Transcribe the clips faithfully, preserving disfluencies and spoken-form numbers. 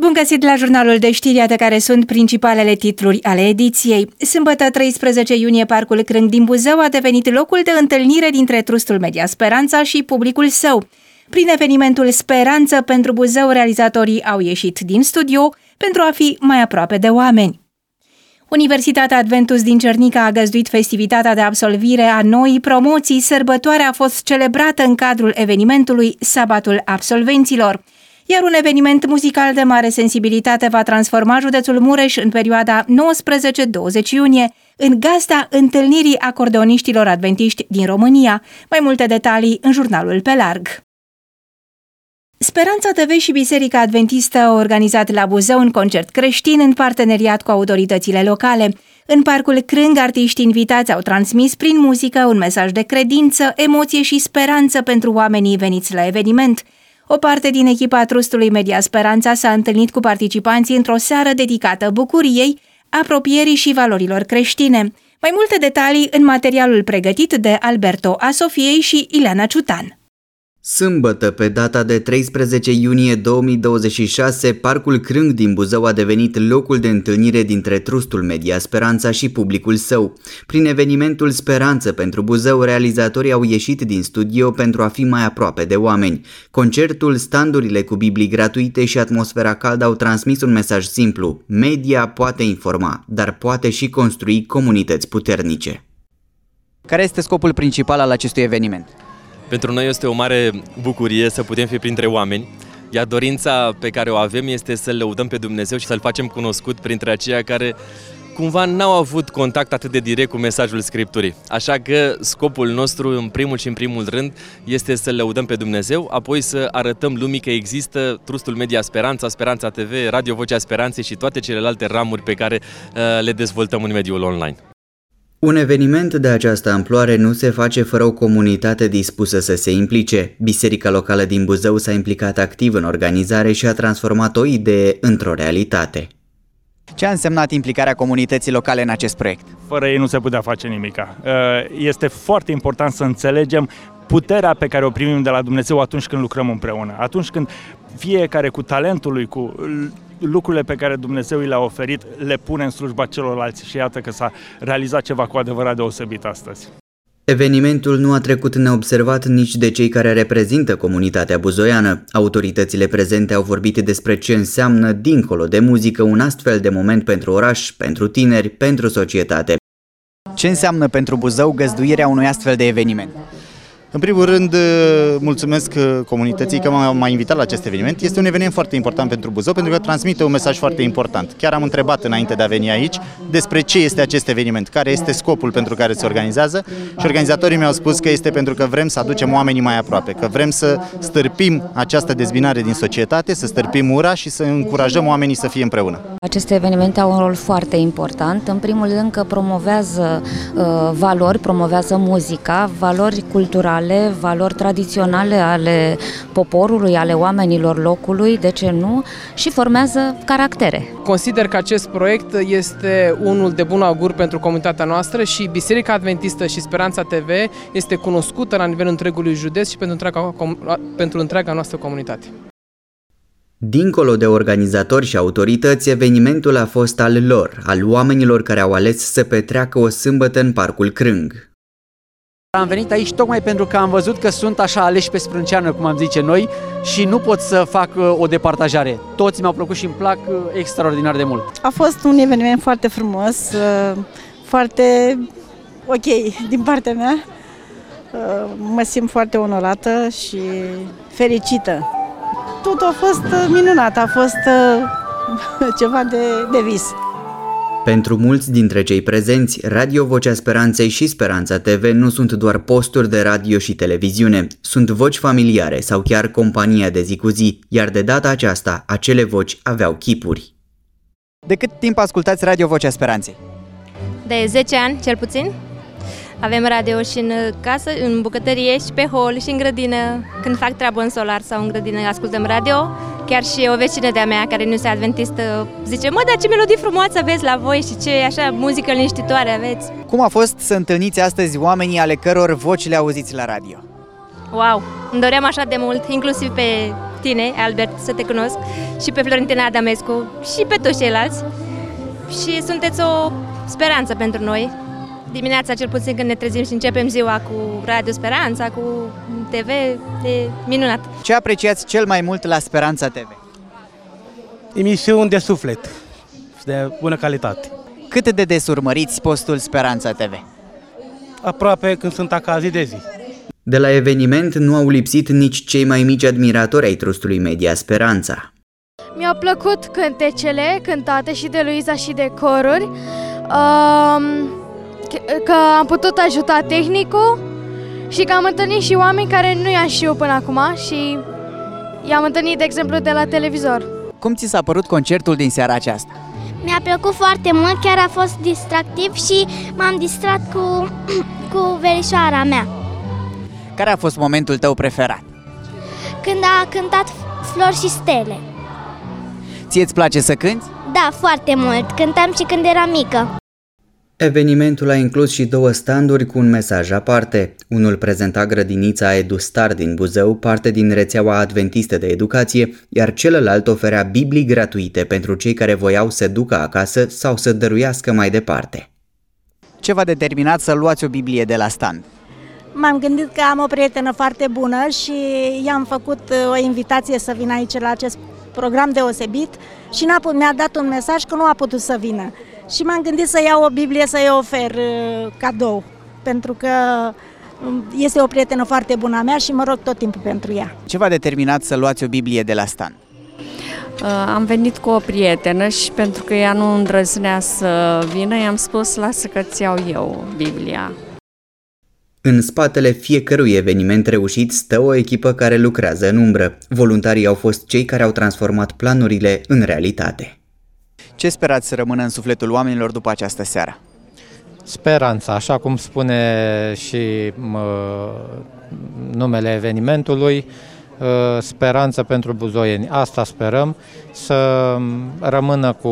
Bun găsit la jurnalul de știri, iată care sunt principalele titluri ale ediției. Sâmbătă treisprezece iunie, Parcul Crâng din Buzău a devenit locul de întâlnire dintre Trustul Media Speranța și publicul său. Prin evenimentul Speranță pentru Buzău, realizatorii au ieșit din studio pentru a fi mai aproape de oameni. Universitatea Adventus din Cernica a găzduit festivitatea de absolvire a noii promoții. Sărbătoarea a fost celebrată în cadrul evenimentului Sabatul Absolvenților. Iar un eveniment muzical de mare sensibilitate va transforma județul Mureș în perioada nouăsprezece douăzeci iunie în gazda întâlnirii acordeoniștilor adventiști din România. Mai multe detalii în jurnalul pe larg. Speranța T V și Biserica Adventistă au organizat la Buzău un concert creștin în parteneriat cu autoritățile locale. În Parcul Crâng, artiștii invitați au transmis prin muzică un mesaj de credință, emoție și speranță pentru oamenii veniți la eveniment. O parte din echipa Trustului Media Speranța s-a întâlnit cu participanții într-o seară dedicată bucuriei, apropierii și valorilor creștine. Mai multe detalii în materialul pregătit de Alberto Asofiei și Ileana Ciutan. Sâmbătă, pe data de treisprezece iunie două mii douăzeci și șase, Parcul Crâng din Buzău a devenit locul de întâlnire dintre Trustul Media Speranța și publicul său. Prin evenimentul Speranță pentru Buzău, realizatorii au ieșit din studio pentru a fi mai aproape de oameni. Concertul, standurile cu Biblii gratuite și atmosfera caldă au transmis un mesaj simplu: media poate informa, dar poate și construi comunități puternice. Care este scopul principal al acestui eveniment? Pentru noi este o mare bucurie să putem fi printre oameni, iar dorința pe care o avem este să-L lăudăm pe Dumnezeu și să-L facem cunoscut printre aceia care cumva n-au avut contact atât de direct cu mesajul Scripturii. Așa că scopul nostru, în primul și în primul rând, este să-L lăudăm pe Dumnezeu, apoi să arătăm lumii că există Trustul Media Speranța, Speranța T V, Radio Vocea Speranței și toate celelalte ramuri pe care uh, le dezvoltăm în mediul online. Un eveniment de această amploare nu se face fără o comunitate dispusă să se implice. Biserica locală din Buzău s-a implicat activ în organizare și a transformat o idee într-o realitate. Ce a însemnat implicarea comunității locale în acest proiect? Fără ei nu se putea face nimica. Este foarte important să înțelegem puterea pe care o primim de la Dumnezeu atunci când lucrăm împreună. Atunci când fiecare cu talentul lui, cu lucrurile pe care Dumnezeu i le-a oferit, le pune în slujba celorlalți și iată că s-a realizat ceva cu adevărat deosebit astăzi. Evenimentul nu a trecut neobservat nici de cei care reprezintă comunitatea buzoiană. Autoritățile prezente au vorbit despre ce înseamnă, dincolo de muzică, un astfel de moment pentru oraș, pentru tineri, pentru societate. Ce înseamnă pentru Buzău găzduirea unui astfel de eveniment? În primul rând, mulțumesc comunității că m-a invitat la acest eveniment. Este un eveniment foarte important pentru Buzău, pentru că transmite un mesaj foarte important. Chiar am întrebat înainte de a veni aici despre ce este acest eveniment, care este scopul pentru care se organizează și organizatorii mi-au spus că este pentru că vrem să aducem oamenii mai aproape, că vrem să stârpim această dezbinare din societate, să stârpim ura și să încurajăm oamenii să fie împreună. Aceste evenimente au un rol foarte important. În primul rând că promovează uh, valori, promovează muzica, valori culturale, valori tradiționale ale poporului, ale oamenilor locului, de ce nu, și formează caractere. Consider că acest proiect este unul de bun augur pentru comunitatea noastră și Biserica Adventistă și Speranța T V este cunoscută la nivelul întregului județ și pentru întreaga, pentru întreaga noastră comunitate. Dincolo de organizatori și autorități, evenimentul a fost al lor, al oamenilor care au ales să petreacă o sâmbătă în Parcul Crâng. Am venit aici tocmai pentru că am văzut că sunt așa aleși pe sprânceană, cum am zice noi, și nu pot să fac o departajare. Toți mi-au plăcut și îmi plac extraordinar de mult. A fost un eveniment foarte frumos, foarte ok din partea mea. Mă simt foarte onorată și fericită. Totul a fost minunat, a fost ceva de, de vis. Pentru mulți dintre cei prezenți, Radio Vocea Speranței și Speranța T V nu sunt doar posturi de radio și televiziune, sunt voci familiare sau chiar compania de zi cu zi, iar de data aceasta, acele voci aveau chipuri. De cât timp ascultați Radio Vocea Speranței? De zece ani, cel puțin. Avem radio și în casă, în bucătărie, și pe hol, și în grădină. Când fac treabă în solar sau în grădină, ascultăm radio. Chiar și o vecină de-a mea, care nu este adventistă, zice: mă, dar ce melodii frumoase aveți la voi și ce așa muzică liniștitoare aveți. Cum a fost să întâlniți astăzi oamenii ale căror voci le auziți la radio? Wow! Îmi doream așa de mult, inclusiv pe tine, Albert, să te cunosc, și pe Florentina Adamescu și pe toți ceilalți. Și sunteți o speranță pentru noi. Dimineața, cel puțin, când ne trezim și începem ziua cu Radio Speranța, cu T V, e minunat. Ce apreciați cel mai mult la Speranța T V? Emisiuni de suflet și de bună calitate. Cât de des urmăriți postul Speranța T V? Aproape când sunt acasă, zi de zi. De la eveniment nu au lipsit nici cei mai mici admiratori ai trustului Media Speranța. Mi-au plăcut cântecele cântate și de Luiza și de coruri, um, că am putut ajuta tehnicul și că am întâlnit și oameni care nu i-am știut până acum și i-am întâlnit, de exemplu, de la televizor. Cum ți s-a părut concertul din seara aceasta? Mi-a plăcut foarte mult, chiar a fost distractiv și m-am distrat cu, cu verișoara mea. Care a fost momentul tău preferat? Când a cântat Flori și Stele. Ție îți place să cânti? Da, foarte mult. Cântam și când eram mică. Evenimentul a inclus și două standuri cu un mesaj aparte. Unul prezenta grădinița EduStar din Buzău, parte din rețeaua adventistă de educație, iar celălalt oferea Biblii gratuite pentru cei care voiau să ducă acasă sau să dăruiască mai departe. Ce v-a determinat să luați o Biblie de la stand? M-am gândit că am o prietenă foarte bună și i-am făcut o invitație să vină aici la acest program deosebit și n-a putut, mi-a dat un mesaj că nu a putut să vină. Și m-am gândit să iau o Biblie să-i ofer cadou, pentru că este o prietenă foarte bună a mea și mă rog tot timpul pentru ea. Ce v-a determinat să luați o Biblie de la stand? Am venit cu o prietenă și pentru că ea nu îndrăznea să vină, i-am spus, lasă că-ți iau eu Biblia. În spatele fiecărui eveniment reușit stă o echipă care lucrează în umbră. Voluntarii au fost cei care au transformat planurile în realitate. Ce sperați să rămână în sufletul oamenilor după această seară? Speranța, așa cum spune și mă, numele evenimentului, speranță pentru buzoieni. Asta sperăm, să rămână cu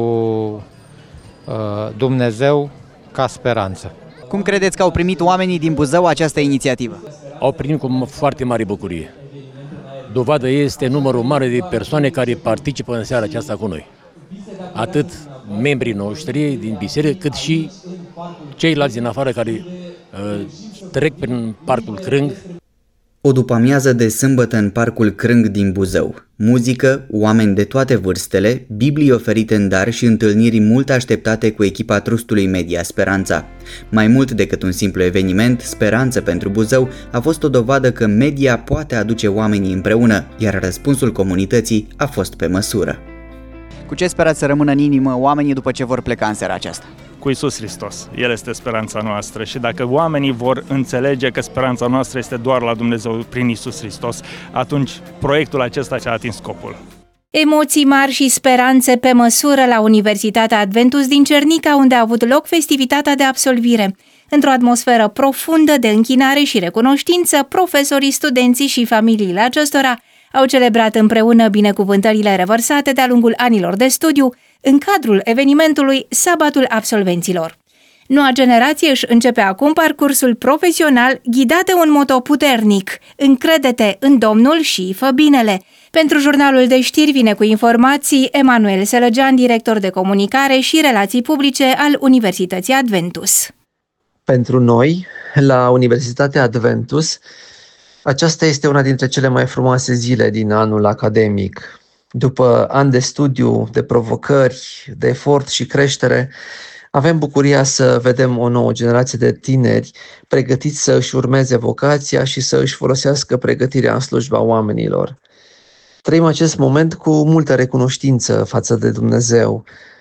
Dumnezeu ca speranță. Cum credeți că au primit oamenii din Buzău această inițiativă? Au primit cu foarte mare bucurie. Dovadă este numărul mare de persoane care participă în seara aceasta cu noi. Atât membrii noștri din biserică, cât și ceilalți din afară care uh, trec prin Parcul Crâng. O după-amiază de sâmbătă în Parcul Crâng din Buzău. Muzică, oameni de toate vârstele, Biblii oferite în dar și întâlniri mult așteptate cu echipa trustului Media Speranța. Mai mult decât un simplu eveniment, Speranță pentru Buzău a fost o dovadă că media poate aduce oamenii împreună, iar răspunsul comunității a fost pe măsură. Cu ce sperați să rămână în inimă oamenii după ce vor pleca în seara aceasta? Cu Iisus Hristos. El este speranța noastră și dacă oamenii vor înțelege că speranța noastră este doar la Dumnezeu prin Iisus Hristos, atunci proiectul acesta și-a atins scopul. Emoții mari și speranțe pe măsură la Universitatea Adventus din Cernica, unde a avut loc festivitatea de absolvire. Într-o atmosferă profundă de închinare și recunoștință, profesorii, studenții și familiile acestora au celebrat împreună binecuvântările revărsate de-a lungul anilor de studiu în cadrul evenimentului Sabatul Absolvenților. Noua generație își începe acum parcursul profesional ghidat de un moto puternic: încrede-te în Domnul și fă binele. Pentru jurnalul de știri vine cu informații Emanuel Sălăgean, director de comunicare și relații publice al Universității Adventus. Pentru noi, la Universitatea Adventus, aceasta este una dintre cele mai frumoase zile din anul academic. După ani de studiu, de provocări, de efort și creștere, avem bucuria să vedem o nouă generație de tineri pregătiți să își urmeze vocația și să își folosească pregătirea în slujba oamenilor. Trăim acest moment cu multă recunoștință față de Dumnezeu.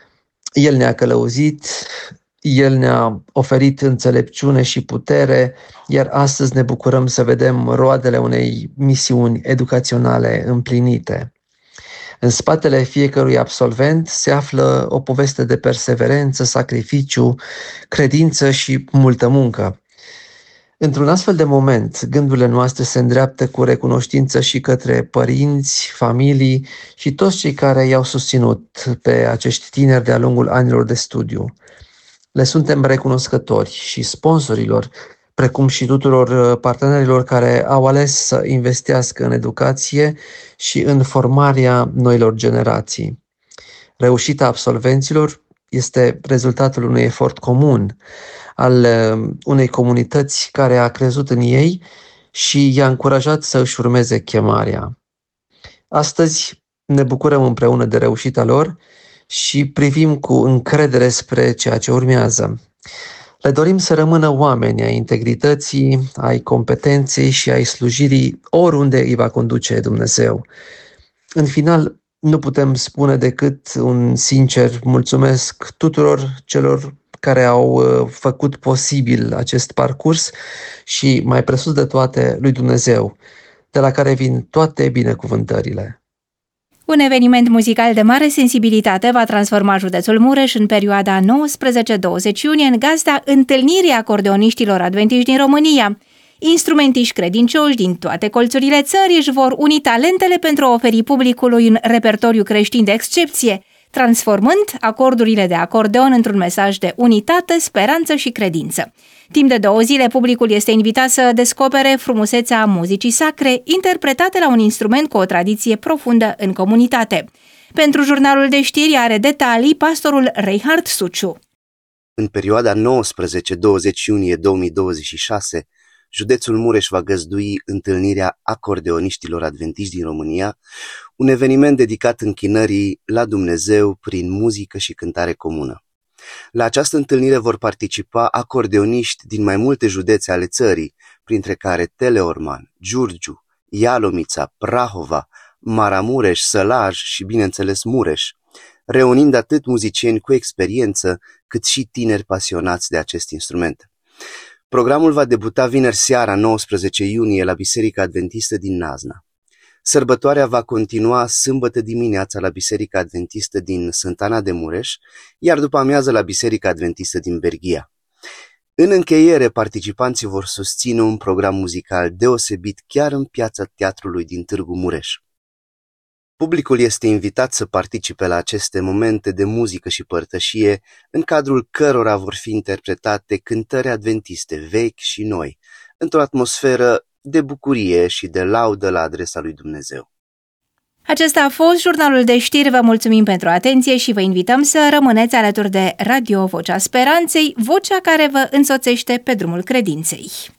El ne-a călăuzit, El ne-a oferit înțelepciune și putere, iar astăzi ne bucurăm să vedem roadele unei misiuni educaționale împlinite. În spatele fiecărui absolvent se află o poveste de perseverență, sacrificiu, credință și multă muncă. Într-un astfel de moment, gândurile noastre se îndreaptă cu recunoștință și către părinți, familii și toți cei care i-au susținut pe acești tineri de-a lungul anilor de studiu. Le suntem recunoscători și sponsorilor precum și tuturor partenerilor care au ales să investească în educație și în formarea noilor generații. Reușita absolvenților este rezultatul unui efort comun al unei comunități care a crezut în ei și i-a încurajat să își urmeze chemarea. Astăzi ne bucurăm împreună de reușita lor și privim cu încredere spre ceea ce urmează. Le dorim să rămână oameni ai integrității, ai competenței și ai slujirii oriunde îi va conduce Dumnezeu. În final, nu putem spune decât un sincer mulțumesc tuturor celor care au făcut posibil acest parcurs și, mai presus de toate, lui Dumnezeu, de la care vin toate binecuvântările. Un eveniment muzical de mare sensibilitate va transforma județul Mureș în perioada nouăsprezece douăzeci iunie în gazda întâlnirii acordeoniștilor adventiști din România. Instrumentiști credincioși din toate colțurile țării își vor uni talentele pentru a oferi publicului un repertoriu creștin de excepție, transformând acordurile de acordeon într-un mesaj de unitate, speranță și credință. Timp de două zile, publicul este invitat să descopere frumusețea muzicii sacre, interpretate la un instrument cu o tradiție profundă în comunitate. Pentru Jurnalul de Știri are detalii pastorul Reinhard Suciu. În perioada nouăsprezece douăzeci iunie două mii douăzeci și șase, județul Mureș va găzdui întâlnirea acordeoniștilor adventiști din România, un eveniment dedicat închinării la Dumnezeu prin muzică și cântare comună. La această întâlnire vor participa acordeoniști din mai multe județe ale țării, printre care Teleorman, Giurgiu, Ialomița, Prahova, Maramureș, Sălaj și, bineînțeles, Mureș, reunind atât muzicieni cu experiență, cât și tineri pasionați de acest instrument. Programul va debuta vineri seara, nouăsprezece iunie, la Biserica Adventistă din Nazna. Sărbătoarea va continua sâmbătă dimineața la Biserica Adventistă din Sântana de Mureș, iar după amiază la Biserica Adventistă din Berghia. În încheiere, participanții vor susține un program muzical deosebit chiar în piața teatrului din Târgu Mureș. Publicul este invitat să participe la aceste momente de muzică și părtășie, în cadrul cărora vor fi interpretate cântări adventiste vechi și noi, într-o atmosferă de bucurie și de laudă la adresa lui Dumnezeu. Acesta a fost Jurnalul de Știri. Vă mulțumim pentru atenție și vă invităm să rămâneți alături de Radio Vocea Speranței, vocea care vă însoțește pe drumul credinței.